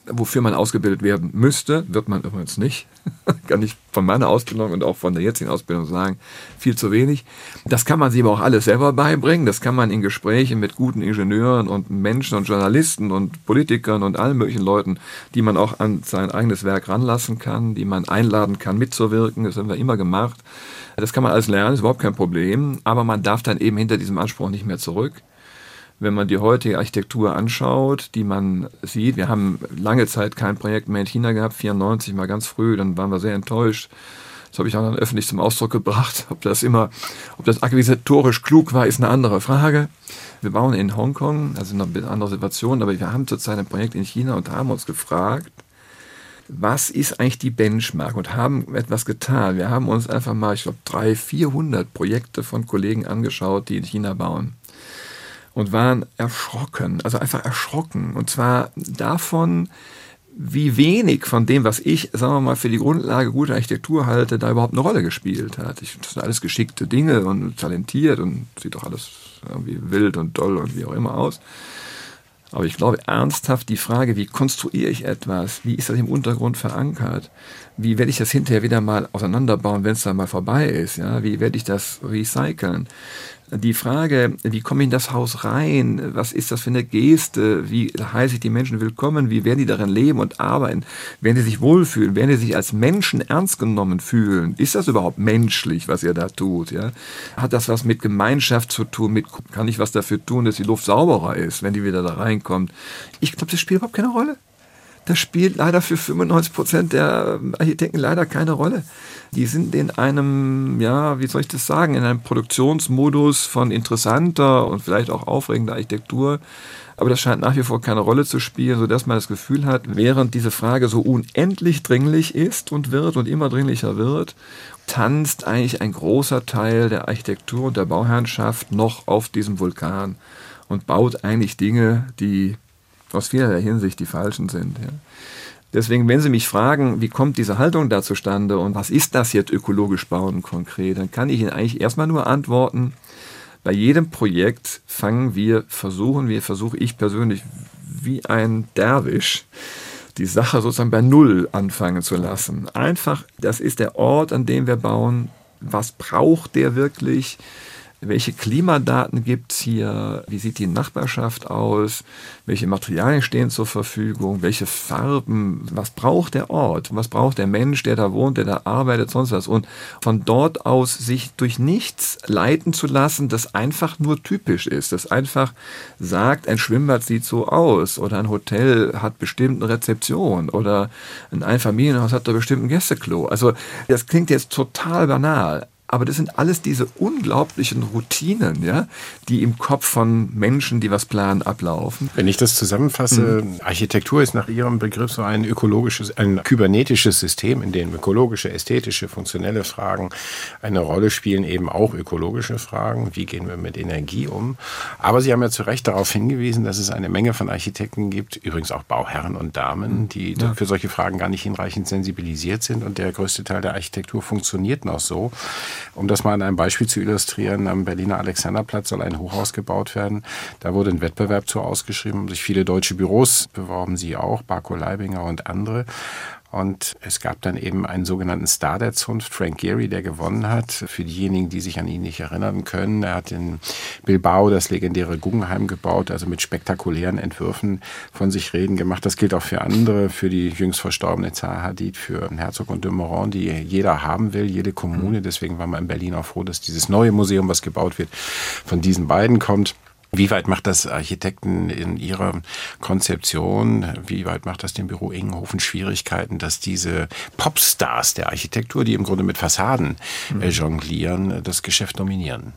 B: wofür man ausgebildet werden müsste, wird man übrigens nicht. Kann ich von meiner Ausbildung und auch von der jetzigen Ausbildung sagen, viel zu wenig. Das kann man sich aber auch alles selber beibringen. Das kann man in Gesprächen mit guten Ingenieuren und Menschen und Journalisten und Politikern und allen möglichen Leuten, die man auch an sein eigenes Werk ranlassen kann, die man einladen kann, mitzuwirken. Das haben wir immer gemacht. Das kann man alles lernen, ist überhaupt kein Problem. Aber man darf dann eben hinter diesem Anspruch nicht mehr zurück. Wenn man die heutige Architektur anschaut, die man sieht, wir haben lange Zeit kein Projekt mehr in China gehabt, vierundneunzig mal ganz früh, dann waren wir sehr enttäuscht. Das habe ich auch dann öffentlich zum Ausdruck gebracht. Ob das immer, ob das akquisitorisch klug war, ist eine andere Frage. Wir bauen in Hongkong, also eine andere Situation, aber wir haben zurzeit ein Projekt in China und haben uns gefragt, was ist eigentlich die Benchmark, und haben etwas getan. Wir haben uns einfach mal, ich glaube, dreihundert, vierhundert Projekte von Kollegen angeschaut, die in China bauen. Und waren erschrocken, also einfach erschrocken. Und zwar davon, wie wenig von dem, was ich, sagen wir mal, für die Grundlage guter Architektur halte, da überhaupt eine Rolle gespielt hat. Ich, das sind alles geschickte Dinge und talentiert und sieht doch alles irgendwie wild und toll und wie auch immer aus. Aber ich glaube ernsthaft, die Frage, wie konstruiere ich etwas, wie ist das im Untergrund verankert, wie werde ich das hinterher wieder mal auseinanderbauen, wenn es dann mal vorbei ist, ja? Wie werde ich das recyceln? Die Frage, wie komme ich in das Haus rein, was ist das für eine Geste, wie heiße ich die Menschen willkommen, wie werden die darin leben und arbeiten, werden die sich wohlfühlen, werden die sich als Menschen ernst genommen fühlen, ist das überhaupt menschlich, was ihr da tut, ja? Hat das was mit Gemeinschaft zu tun, mit, kann ich was dafür tun, dass die Luft sauberer ist, wenn die wieder da reinkommt? Ich glaube, das spielt überhaupt keine Rolle. Das spielt leider für fünfundneunzig Prozent der Architekten leider keine Rolle. Die sind in einem, ja, wie soll ich das sagen, in einem Produktionsmodus von interessanter und vielleicht auch aufregender Architektur. Aber das scheint nach wie vor keine Rolle zu spielen, sodass man das Gefühl hat, während diese Frage so unendlich dringlich ist und wird und immer dringlicher wird, tanzt eigentlich ein großer Teil der Architektur und der Bauherrenschaft noch auf diesem Vulkan und baut eigentlich Dinge, die aus vielerlei Hinsicht die falschen sind. Ja. Deswegen, wenn Sie mich fragen, wie kommt diese Haltung da zustande und was ist das jetzt ökologisch bauen konkret, dann kann ich Ihnen eigentlich erstmal nur antworten, bei jedem Projekt fangen wir, versuchen wir, versuche ich persönlich wie ein Derwisch, die Sache sozusagen bei Null anfangen zu lassen. Einfach, das ist der Ort, an dem wir bauen, was braucht der wirklich? Welche Klimadaten gibt es hier? Wie sieht die Nachbarschaft aus? Welche Materialien stehen zur Verfügung? Welche Farben? Was braucht der Ort? Was braucht der Mensch, der da wohnt, der da arbeitet, sonst was? Und von dort aus sich durch nichts leiten zu lassen, das einfach nur typisch ist. Das einfach sagt, ein Schwimmbad sieht so aus oder ein Hotel hat bestimmt eine Rezeption oder ein Einfamilienhaus hat da bestimmt ein Gästeklo. Also das klingt jetzt total banal. Aber das sind alles diese unglaublichen Routinen, ja, die im Kopf von Menschen, die was planen, ablaufen.
A: Wenn ich das zusammenfasse, mhm. Architektur ist nach Ihrem Begriff so ein ökologisches, ein kybernetisches System, in dem ökologische, ästhetische, funktionelle Fragen eine Rolle spielen, eben auch ökologische Fragen. Wie gehen wir mit Energie um? Aber Sie haben ja zu Recht darauf hingewiesen, dass es eine Menge von Architekten gibt, übrigens auch Bauherren und Damen, die ja. für solche Fragen gar nicht hinreichend sensibilisiert sind. Und der größte Teil der Architektur funktioniert noch so. Um das mal an einem Beispiel zu illustrieren, am Berliner Alexanderplatz soll ein Hochhaus gebaut werden. Da wurde ein Wettbewerb zu ausgeschrieben, haben sich viele deutsche Büros beworben, Sie auch, Barco Leibinger und andere. Und es gab dann eben einen sogenannten Star der Zunft, Frank Gehry, der gewonnen hat. Für diejenigen, die sich an ihn nicht erinnern können, er hat in Bilbao das legendäre Guggenheim gebaut, also mit spektakulären Entwürfen von sich reden gemacht. Das gilt auch für andere, für die jüngst verstorbene Zaha Hadid, für Herzog und de Meuron, die jeder haben will, jede Kommune. Deswegen waren wir in Berlin auch froh, dass dieses neue Museum, was gebaut wird, von diesen beiden kommt. Wie weit macht das Architekten in ihrer Konzeption, wie weit macht das dem Büro Ingenhofen Schwierigkeiten, dass diese Popstars der Architektur, die im Grunde mit Fassaden äh, jonglieren, das Geschäft dominieren?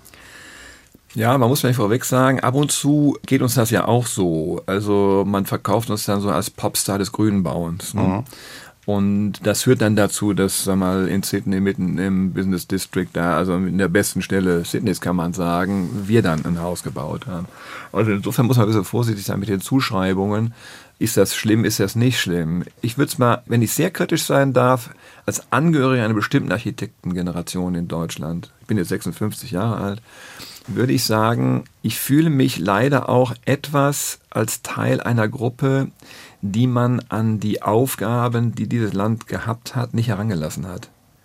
B: Ja, man muss vielleicht vorweg sagen, ab und zu geht uns das ja auch so. Also man verkauft uns dann so als Popstar des Grünbauens. Ne? Mhm. Und das führt dann dazu, dass, sag mal, in Sydney mitten im Business District da, also in der besten Stelle Sydneys kann man sagen, wir dann ein Haus gebaut haben. Also insofern muss man ein bisschen vorsichtig sein mit den Zuschreibungen. Ist das schlimm, ist das nicht schlimm? Ich würde es mal, wenn ich sehr kritisch sein darf, als Angehöriger einer bestimmten Architektengeneration in Deutschland, ich bin jetzt sechsundfünfzig Jahre alt, würde ich sagen, ich fühle mich leider auch etwas als Teil einer Gruppe, die man an die Aufgaben, die dieses Land gehabt hat, nicht herangelassen hat.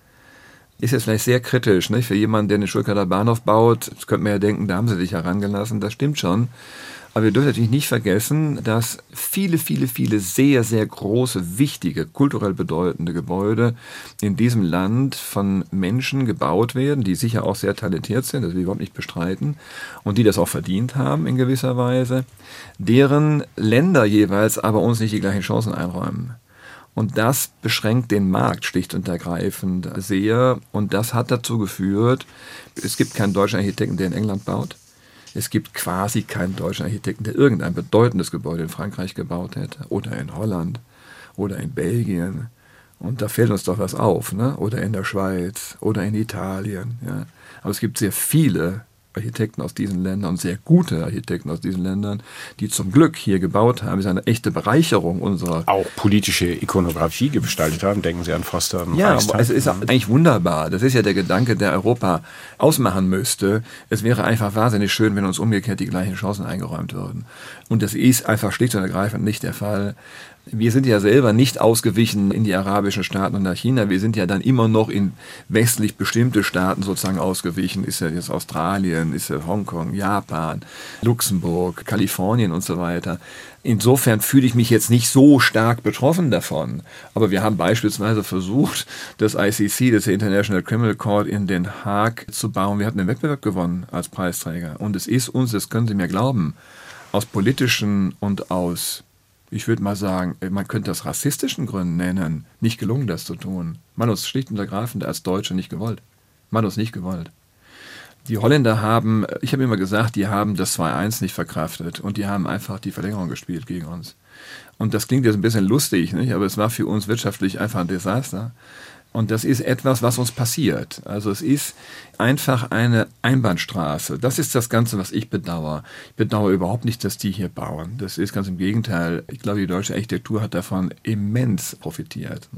B: Ist jetzt vielleicht sehr kritisch, nicht? Für jemanden, der den Stuttgarter Bahnhof baut, das könnte man ja denken, da haben sie sich herangelassen, das stimmt schon. Aber wir dürfen natürlich nicht vergessen, dass viele, viele, viele sehr, sehr große, wichtige, kulturell bedeutende Gebäude in diesem Land von Menschen gebaut werden, die sicher auch sehr talentiert sind, das will ich überhaupt nicht bestreiten, und die das auch verdient haben in gewisser Weise, deren Länder jeweils aber uns nicht die gleichen Chancen einräumen. Und das beschränkt den Markt schlicht und ergreifend sehr. Und das hat dazu geführt, es gibt keinen deutschen Architekten, der in England baut. Es gibt quasi keinen deutschen Architekten, der irgendein bedeutendes Gebäude in Frankreich gebaut hätte. Oder in Holland. Oder in Belgien. Und da fällt uns doch was auf, ne? Oder in der Schweiz. Oder in Italien. Ja. Aber es gibt sehr viele Architekten aus diesen Ländern und sehr gute Architekten aus diesen Ländern, die zum Glück hier gebaut haben. Das ist eine echte Bereicherung unserer...
A: Auch politische Ikonografie gestaltet haben. Denken Sie an Foster und
B: Ja,
A: Reichstag.
B: es ist eigentlich wunderbar. Das ist ja der Gedanke, der Europa ausmachen müsste. Es wäre einfach wahnsinnig schön, wenn uns umgekehrt die gleichen Chancen eingeräumt würden. Und das ist einfach schlicht und ergreifend nicht der Fall. Wir sind ja selber nicht ausgewichen in die arabischen Staaten und nach China. Wir sind ja dann immer noch in westlich bestimmte Staaten sozusagen ausgewichen. Ist ja jetzt Australien, ist ja Hongkong, Japan, Luxemburg, Kalifornien und so weiter. Insofern fühle ich mich jetzt nicht so stark betroffen davon. Aber wir haben beispielsweise versucht, das I C C, das International Criminal Court in Den Haag zu bauen. Wir hatten den Wettbewerb gewonnen als Preisträger. Und es ist uns, das können Sie mir glauben, aus politischen und aus, ich würde mal sagen, man könnte das rassistischen Gründen nennen, nicht gelungen, das zu tun. Man hat uns schlicht und ergreifend als Deutsche nicht gewollt. Man hat uns nicht gewollt. Die Holländer haben, ich habe immer gesagt, die haben das zwei eins nicht verkraftet und die haben einfach die Verlängerung gespielt gegen uns. Und das klingt jetzt ein bisschen lustig, nicht? Aber es war für uns wirtschaftlich einfach ein Desaster. Und das ist etwas, was uns passiert. Also es ist einfach eine Einbahnstraße. Das ist das Ganze, was ich bedauere. Ich bedauere überhaupt nicht, dass die hier bauen. Das ist ganz im Gegenteil. Ich glaube, die deutsche Architektur hat davon immens profitiert.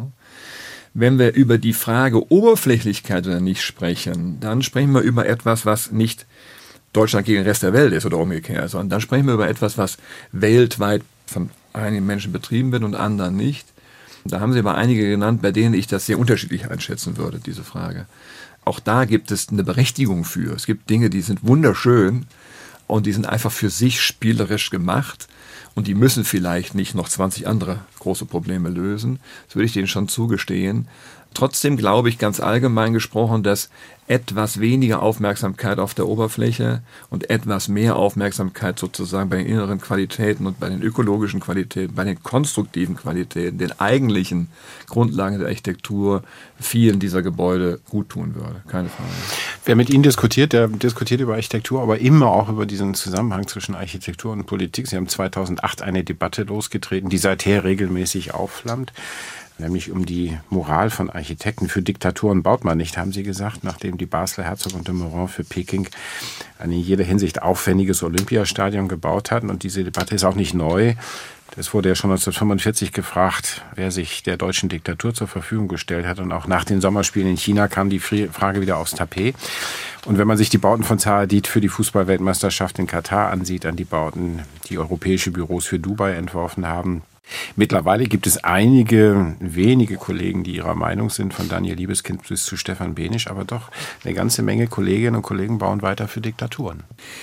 B: Wenn wir über die Frage Oberflächlichkeit oder nicht sprechen, dann sprechen wir über etwas, was nicht Deutschland gegen den Rest der Welt ist oder umgekehrt, sondern dann sprechen wir über etwas, was weltweit von einigen Menschen betrieben wird und anderen nicht. Da haben Sie aber einige genannt, bei denen ich das sehr unterschiedlich einschätzen würde, diese Frage. Auch da gibt es eine Berechtigung für. Es gibt Dinge, die sind wunderschön und die sind einfach für sich spielerisch gemacht und die müssen vielleicht nicht noch zwanzig andere große Probleme lösen. Das würde ich denen schon zugestehen. Trotzdem glaube ich ganz allgemein gesprochen, dass etwas weniger Aufmerksamkeit auf der Oberfläche und etwas mehr Aufmerksamkeit sozusagen bei den inneren Qualitäten und bei den ökologischen Qualitäten, bei den konstruktiven Qualitäten, den eigentlichen Grundlagen der Architektur vielen dieser Gebäude gut tun würde. Keine Frage.
A: Wer mit Ihnen diskutiert, der diskutiert über Architektur, aber immer auch über diesen Zusammenhang zwischen Architektur und Politik. Sie haben zweitausendacht eine Debatte losgetreten, die seither regelmäßig aufflammt. Nämlich um die Moral von Architekten. Für Diktaturen baut man nicht, haben Sie gesagt, nachdem die Basler Herzog und de Meuron für Peking ein in jeder Hinsicht aufwendiges Olympiastadion gebaut hatten. Und diese Debatte ist auch nicht neu. Es wurde ja schon neunzehnhundertfünfundvierzig gefragt, wer sich der deutschen Diktatur zur Verfügung gestellt hat. Und auch nach den Sommerspielen in China kam die Frage wieder aufs Tapet. Und wenn man sich die Bauten von Zaha Hadid für die Fußballweltmeisterschaft in Katar ansieht, an die Bauten, die europäische Büros für Dubai entworfen haben, mittlerweile gibt es einige wenige Kollegen, die ihrer Meinung sind, von Daniel Liebeskind bis zu Stefan Behnisch, aber doch eine ganze Menge Kolleginnen und Kollegen bauen weiter für Diktaturen.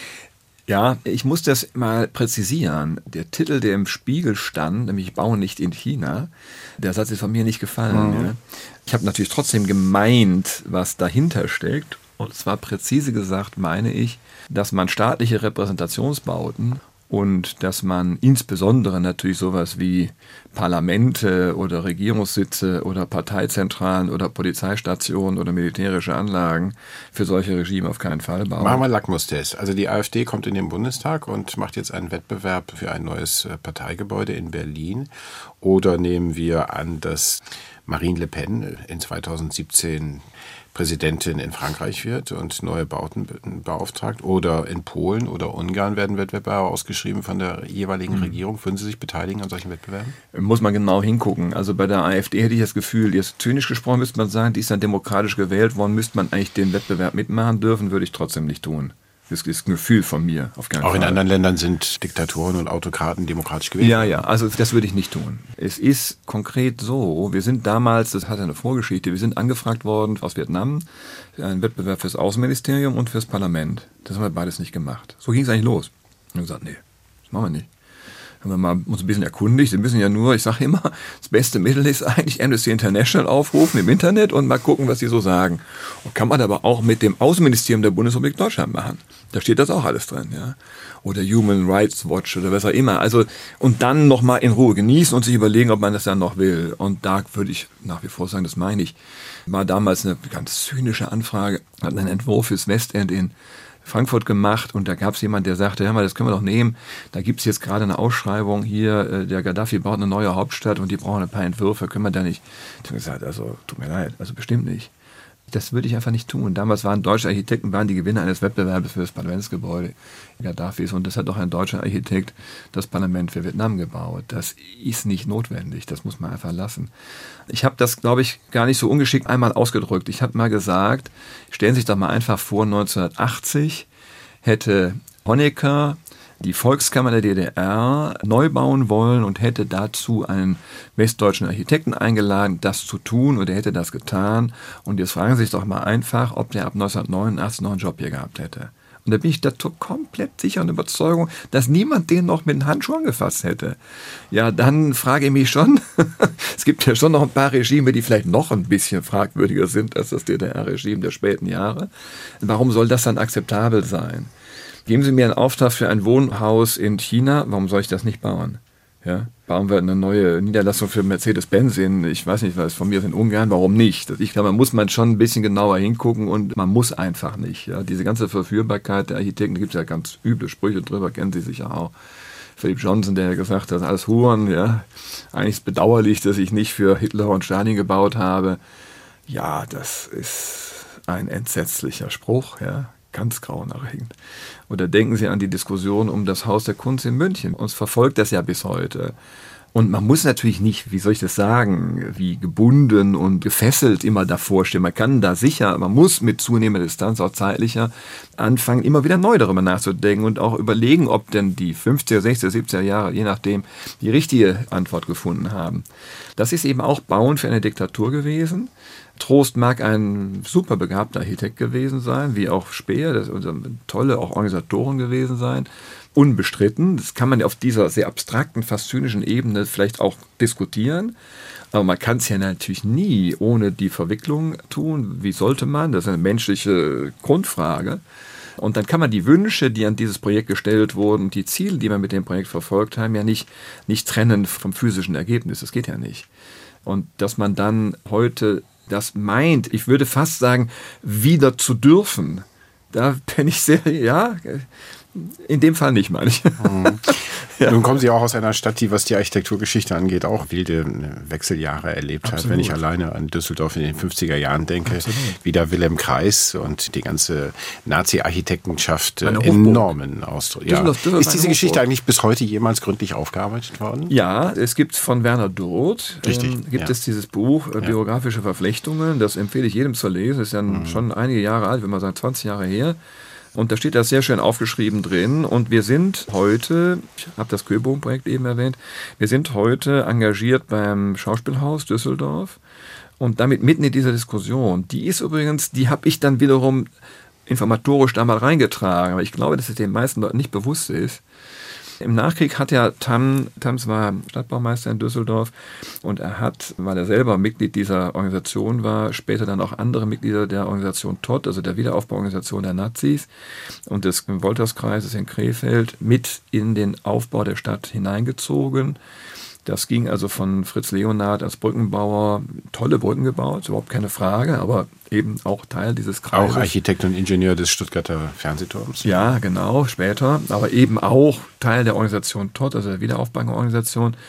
B: Ja, ich muss das mal präzisieren. Der Titel, der im Spiegel stand, nämlich Bauen nicht in China, der Satz ist von mir nicht gefallen. Mhm. Ja. Ich habe natürlich trotzdem gemeint, was dahinter steckt. Und zwar präzise gesagt meine ich, dass man staatliche Repräsentationsbauten und dass man insbesondere natürlich sowas wie Parlamente oder Regierungssitze oder Parteizentralen oder Polizeistationen oder militärische Anlagen für solche Regime auf keinen Fall baut.
A: Machen wir einen Lackmustest. Also die AfD kommt in den Bundestag und macht jetzt einen Wettbewerb für ein neues Parteigebäude in Berlin. Oder nehmen wir an, dass Marine Le Pen in zweitausendsiebzehn Präsidentin in Frankreich wird und neue Bauten beauftragt. Oder in Polen oder Ungarn werden Wettbewerbe ausgeschrieben von der jeweiligen mhm. Regierung. Würden Sie sich beteiligen an solchen Wettbewerben?
B: Muss man genau hingucken. Also bei der AfD hätte ich das Gefühl, jetzt zynisch gesprochen müsste man sagen, die ist dann demokratisch gewählt worden, müsste man eigentlich den Wettbewerb mitmachen dürfen, würde ich trotzdem nicht tun. Das ist ein Gefühl von mir, auf keinen
A: Auch
B: Fall.
A: in anderen Ländern sind Diktatoren und Autokraten demokratisch gewählt.
B: Ja, ja, also das würde ich nicht tun. Es ist konkret so, wir sind damals, das hat eine Vorgeschichte, wir sind angefragt worden aus Vietnam, ein Wettbewerb fürs Außenministerium und fürs Parlament. Das haben wir beides nicht gemacht. So ging es eigentlich los. Und wir haben gesagt, nee, das machen wir nicht. Haben wir mal uns ein bisschen erkundigt. Sie müssen ja nur, ich sage immer, das beste Mittel ist eigentlich Amnesty International aufrufen im Internet und mal gucken, was sie so sagen. Und kann man aber auch mit dem Außenministerium der Bundesrepublik Deutschland machen. Da steht das auch alles drin, ja. Oder Human Rights Watch oder was auch immer. Also, und dann nochmal in Ruhe genießen und sich überlegen, ob man das dann noch will. Und da würde ich nach wie vor sagen, das meine ich. War damals eine ganz zynische Anfrage, hat einen Entwurf fürs Westend in Frankfurt gemacht und da gab es jemand, der sagte, hör mal, das können wir doch nehmen. Da gibt es jetzt gerade eine Ausschreibung hier, der Gaddafi baut eine neue Hauptstadt und die brauchen ein paar Entwürfe, können wir da nicht. Ich habe gesagt, also tut mir leid, also bestimmt nicht. Das würde ich einfach nicht tun. Damals waren deutsche Architekten, waren die Gewinner eines Wettbewerbs für das Parlamentsgebäude Gaddafis und das hat doch ein deutscher Architekt das Parlament für Vietnam gebaut. Das ist nicht notwendig, das muss man einfach lassen. Ich habe das, glaube ich, gar nicht so ungeschickt einmal ausgedrückt. Ich habe mal gesagt, stellen Sie sich doch mal einfach vor, neunzehnhundertachtzig hätte Honecker die Volkskammer der D D R neu bauen wollen und hätte dazu einen westdeutschen Architekten eingeladen, das zu tun, und er hätte das getan. Und jetzt fragen Sie sich doch mal einfach, ob der ab neunzehnhundertneunundachtzig noch einen Job hier gehabt hätte. Und da bin ich da komplett sicher und Überzeugung, dass niemand den noch mit den Handschuhen angefasst hätte. Ja, dann frage ich mich schon, es gibt ja schon noch ein paar Regime, die vielleicht noch ein bisschen fragwürdiger sind als das D D R-Regime der späten Jahre. Warum soll das dann akzeptabel sein? Geben Sie mir einen Auftrag für ein Wohnhaus in China, warum soll ich das nicht bauen? Ja, bauen wir eine neue Niederlassung für Mercedes-Benz in, ich weiß nicht, was von mir ist, in Ungarn, warum nicht? Ich glaube, man muss man schon ein bisschen genauer hingucken und man muss einfach nicht. Ja, diese ganze Verführbarkeit der Architekten, da gibt es ja ganz üble Sprüche drüber, kennen Sie sicher auch. Philip Johnson, der gesagt hat, alles Huren, ja, eigentlich ist es bedauerlich, dass ich nicht für Hitler und Stalin gebaut habe. Ja, das ist ein entsetzlicher Spruch, ja. Ganz grauenerregend. Oder denken Sie an die Diskussion um das Haus der Kunst in München. Uns verfolgt das ja bis heute. Und man muss natürlich nicht, wie soll ich das sagen, wie gebunden und gefesselt immer davor stehen. Man kann da sicher, man muss mit zunehmender Distanz, auch zeitlicher, anfangen, immer wieder neu darüber nachzudenken und auch überlegen, ob denn die fünfziger, sechziger, siebziger Jahre, je nachdem, die richtige Antwort gefunden haben. Das ist eben auch Bauen für eine Diktatur gewesen. Trost mag ein super begabter Architekt gewesen sein, wie auch Speer, das ist tolle auch Organisatoren gewesen sein. Unbestritten. Das kann man ja auf dieser sehr abstrakten, fast zynischen Ebene vielleicht auch diskutieren. Aber man kann es ja natürlich nie ohne die Verwicklung tun. Wie sollte man? Das ist eine menschliche Grundfrage. Und dann kann man die Wünsche, die an dieses Projekt gestellt wurden, die Ziele, die man mit dem Projekt verfolgt haben, ja nicht, nicht trennen vom physischen Ergebnis. Das geht ja nicht. Und dass man dann heute das meint, ich würde fast sagen, wieder zu dürfen, da bin ich sehr, ja, in dem Fall nicht, meine ich.
A: Mhm. Ja. Nun kommen Sie auch aus einer Stadt, die, was die Architekturgeschichte angeht, auch wilde Wechseljahre erlebt Absolut. hat. Wenn ich alleine an Düsseldorf in den fünfziger Jahren denke, Absolut. wie da Wilhelm Kreis und die ganze Nazi-Architektenschaft enormen Ausdruck. Ja. Ist diese Geschichte eigentlich bis heute jemals gründlich aufgearbeitet worden?
B: Ja, es gibt von Werner Doth,
A: Richtig,
B: ähm, gibt
A: ja.
B: es dieses Buch, äh,
A: ja.
B: Biografische Verflechtungen. Das empfehle ich jedem zu lesen. Das ist ja mhm. schon einige Jahre alt, wenn man sagt zwanzig Jahre her. Und da steht das sehr schön aufgeschrieben drin. Und wir sind heute, ich habe das Köbohm-Projekt eben erwähnt, wir sind heute engagiert beim Schauspielhaus Düsseldorf und damit mitten in dieser Diskussion. Die ist übrigens, die habe ich dann wiederum informatorisch da mal reingetragen, aber ich glaube, dass es den meisten Leuten nicht bewusst ist. Im Nachkrieg hat ja Tam, Tams war Stadtbaumeister in Düsseldorf und er hat, weil er selber Mitglied dieser Organisation war, später dann auch andere Mitglieder der Organisation T O D, also der Wiederaufbauorganisation der Nazis und des Wolterskreises in Krefeld, mit in den Aufbau der Stadt hineingezogen. Das ging also von Fritz Leonhard als Brückenbauer, tolle Brücken gebaut, überhaupt keine Frage, aber eben auch Teil dieses Kreises.
A: Auch Architekt und Ingenieur des Stuttgarter Fernsehturms.
B: Ja, genau, später, aber eben auch Teil der Organisation T O D, also der Wiederaufbauorganisation.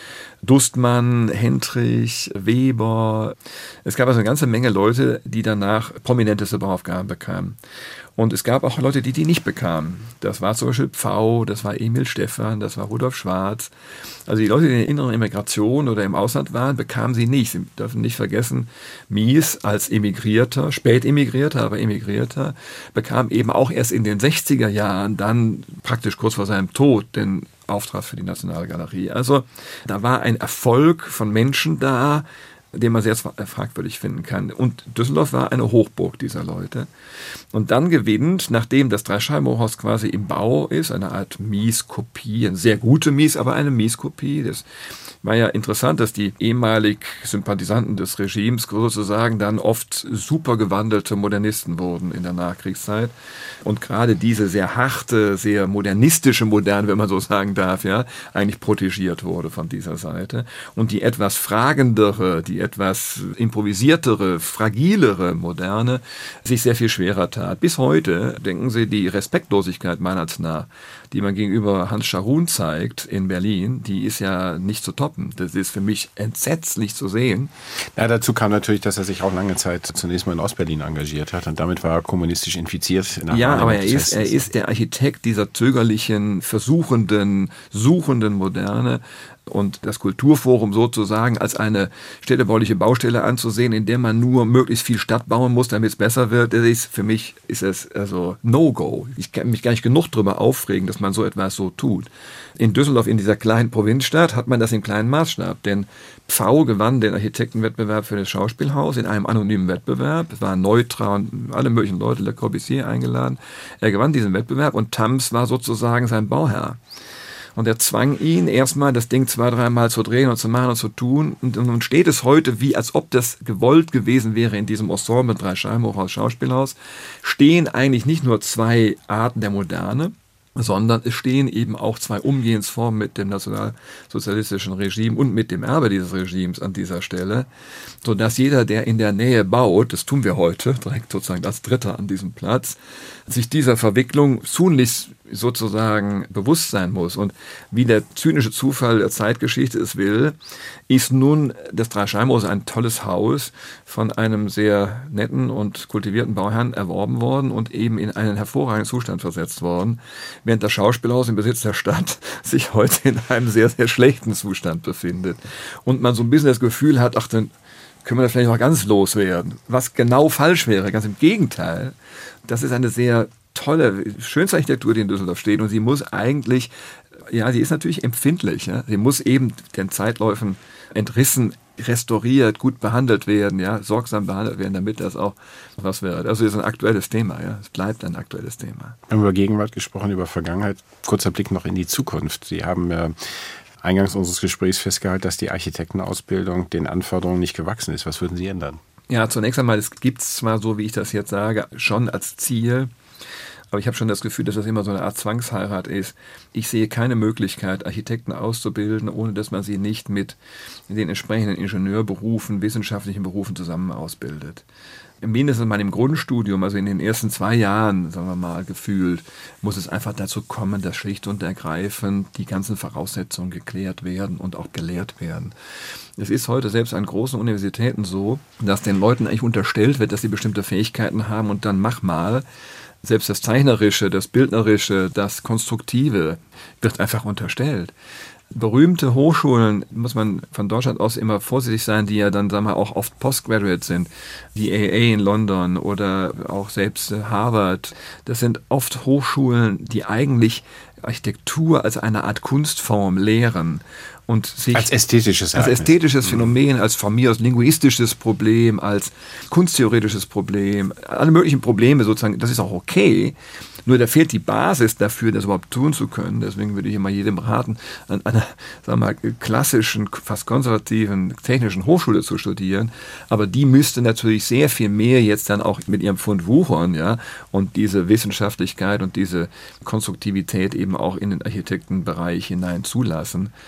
B: Dustmann, Hendrich, Weber. Es gab also eine ganze Menge Leute, die danach prominenteste Bauaufgaben bekamen. Und es gab auch Leute, die die nicht bekamen. Das war zum Beispiel Pfau, das war Emil Stephan, das war Rudolf Schwarz. Also die Leute, die in der inneren Immigration oder im Ausland waren, bekamen sie nicht. Sie dürfen nicht vergessen, Mies als Emigrierter, spät Emigrierter, aber Emigrierter, bekam eben auch erst in den sechziger Jahren, dann praktisch kurz vor seinem Tod, den Auftrag für die Nationale Galerie. Also da war ein Erfolg von Menschen da, den man sehr fragwürdig finden kann. Und Düsseldorf war eine Hochburg dieser Leute. Und dann gewinnt, nachdem das Dreischeibenhochhaus quasi im Bau ist, eine Art Mies-Kopie, eine sehr gute Mies, aber eine Mies-Kopie. Das war ja interessant, dass die ehemalig Sympathisanten des Regimes sozusagen dann oft super gewandelte Modernisten wurden in der Nachkriegszeit. Und gerade diese sehr harte, sehr modernistische Moderne, wenn man so sagen darf, ja, eigentlich protegiert wurde von dieser Seite. Und die etwas fragendere, die etwas improvisiertere, fragilere Moderne sich sehr viel schwerer tat. Bis heute, denken Sie, die Respektlosigkeit meinerseits nach, die man gegenüber Hans Scharoun zeigt in Berlin, die ist ja nicht zu toppen. Das ist für mich entsetzlich zu sehen.
A: Ja, dazu kam natürlich, dass er sich auch lange Zeit zunächst mal in Ostberlin engagiert hat und damit war er kommunistisch infiziert.
B: Ja, aber er ist, er ist der Architekt dieser zögerlichen, versuchenden, suchenden Moderne. Und das Kulturforum sozusagen als eine städtebauliche Baustelle anzusehen, in der man nur möglichst viel Stadt bauen muss, damit es besser wird, das ist, für mich ist es also No-Go. Ich kann mich gar nicht genug darüber aufregen, dass man so etwas so tut. In Düsseldorf, in dieser kleinen Provinzstadt, hat man das im kleinen Maßstab, denn Pfau gewann den Architektenwettbewerb für das Schauspielhaus in einem anonymen Wettbewerb. Es waren Neutra und alle möglichen Leute, Le Corbusier eingeladen. Er gewann diesen Wettbewerb und Tams war sozusagen sein Bauherr. Und er zwang ihn erstmal, das Ding zwei, dreimal zu drehen und zu machen und zu tun. Und nun steht es heute, wie als ob das gewollt gewesen wäre in diesem Ensemble Dreischeibenhochhaus Schauspielhaus, stehen eigentlich nicht nur zwei Arten der Moderne, sondern es stehen eben auch zwei Umgehensformen mit dem nationalsozialistischen Regime und mit dem Erbe dieses Regimes an dieser Stelle, sodass jeder, der in der Nähe baut, das tun wir heute, direkt sozusagen als Dritter an diesem Platz, sich dieser Verwicklung tunlichst sozusagen bewusst sein muss. Und wie der zynische Zufall der Zeitgeschichte es will, ist nun das Dreischeibenhaus ein tolles Haus von einem sehr netten und kultivierten Bauherrn erworben worden und eben in einen hervorragenden Zustand versetzt worden, während das Schauspielhaus im Besitz der Stadt sich heute in einem sehr, sehr schlechten Zustand befindet. Und man so ein bisschen das Gefühl hat, ach, dann können wir das vielleicht noch ganz loswerden. Was genau falsch wäre, ganz im Gegenteil. Das ist eine sehr tolle, schönste Architektur, die in Düsseldorf steht, und sie muss eigentlich, ja, sie ist natürlich empfindlich, ja? Sie muss eben den Zeitläufen entrissen, restauriert, gut behandelt werden, ja, sorgsam behandelt werden, damit das auch was wird. Also es ist ein aktuelles Thema, ja, es bleibt ein aktuelles Thema.
A: Wir haben über Gegenwart gesprochen, über Vergangenheit. Kurzer Blick noch in die Zukunft. Sie haben äh, eingangs unseres Gesprächs festgehalten, dass die Architektenausbildung den Anforderungen nicht gewachsen ist. Was würden Sie ändern?
B: Ja, zunächst einmal, es gibt es zwar, so wie ich das jetzt sage, schon als Ziel, aber ich habe schon das Gefühl, dass das immer so eine Art Zwangsheirat ist. Ich sehe keine Möglichkeit, Architekten auszubilden, ohne dass man sie nicht mit den entsprechenden Ingenieurberufen, wissenschaftlichen Berufen zusammen ausbildet. Mindestens mal im Grundstudium, also in den ersten zwei Jahren, sagen wir mal, gefühlt, muss es einfach dazu kommen, dass schlicht und ergreifend die ganzen Voraussetzungen geklärt werden und auch gelehrt werden. Es ist heute selbst an großen Universitäten so, dass den Leuten eigentlich unterstellt wird, dass sie bestimmte Fähigkeiten haben und dann mach mal. Selbst das Zeichnerische, das Bildnerische, das Konstruktive wird einfach unterstellt. Berühmte Hochschulen, muss man von Deutschland aus immer vorsichtig sein, die ja dann, sagen wir, auch oft Postgraduate sind, die A A in London oder auch selbst Harvard. Das sind oft Hochschulen, die eigentlich Architektur als eine Art Kunstform lehren. Und sich
A: als ästhetisches
B: als ästhetisches Phänomen, als von mir aus linguistisches Problem, als kunsttheoretisches Problem, alle möglichen Probleme sozusagen, das ist auch okay. Nur da fehlt die Basis dafür, das überhaupt tun zu können. Deswegen würde ich immer jedem raten, an einer, sagen wir mal, klassischen, fast konservativen technischen Hochschule zu studieren. Aber die müsste natürlich sehr viel mehr jetzt dann auch mit ihrem Pfund wuchern, ja, und diese Wissenschaftlichkeit und diese Konstruktivität eben auch in den Architektenbereich hinein zulassen. Da gibt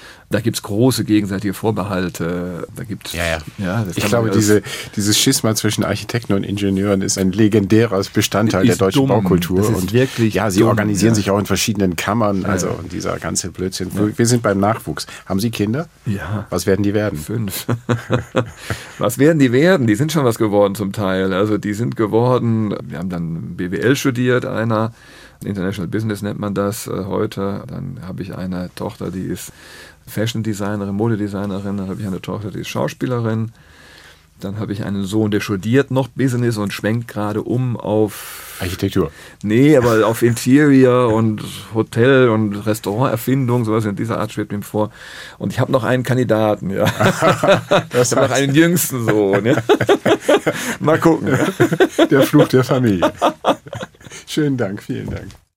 B: gibt's große gegenseitige Vorbehalte. Da gibt's,
A: ja, ja.
B: ja das
A: ich glaube, diese, dieses Schisma zwischen Architekten und Ingenieuren ist ein legendärer Bestandteil der deutschen
B: dumm.
A: Baukultur.
B: Das ist
A: und
B: wirklich
A: ja, sie
B: dumm,
A: organisieren
B: ja.
A: sich auch in verschiedenen Kammern.
B: Ja,
A: also
B: ja.
A: und dieser ganze Blödsinn.
B: Ja.
A: Wir sind beim Nachwuchs. Haben Sie Kinder?
B: Ja.
A: Was werden die werden?
B: Fünf. Was werden die werden? Die sind schon was geworden zum Teil. Also die sind geworden, wir haben dann B W L studiert, einer, International Business nennt man das äh, heute. Dann habe ich eine Tochter, die ist Fashion Designerin, Modedesignerin. Dann habe ich eine Tochter, die ist Schauspielerin. Dann habe ich einen Sohn, der studiert noch Business und schwenkt gerade um auf
A: Architektur.
B: Nee, aber auf Interior und Hotel- und Restauranterfindung, sowas in dieser Art schwebt ihm vor. Und ich habe noch einen Kandidaten, ja.
A: Das
B: ich habe noch einen jüngsten Sohn, ja. Mal gucken.
A: Der Fluch der Familie. Schönen Dank, vielen Dank.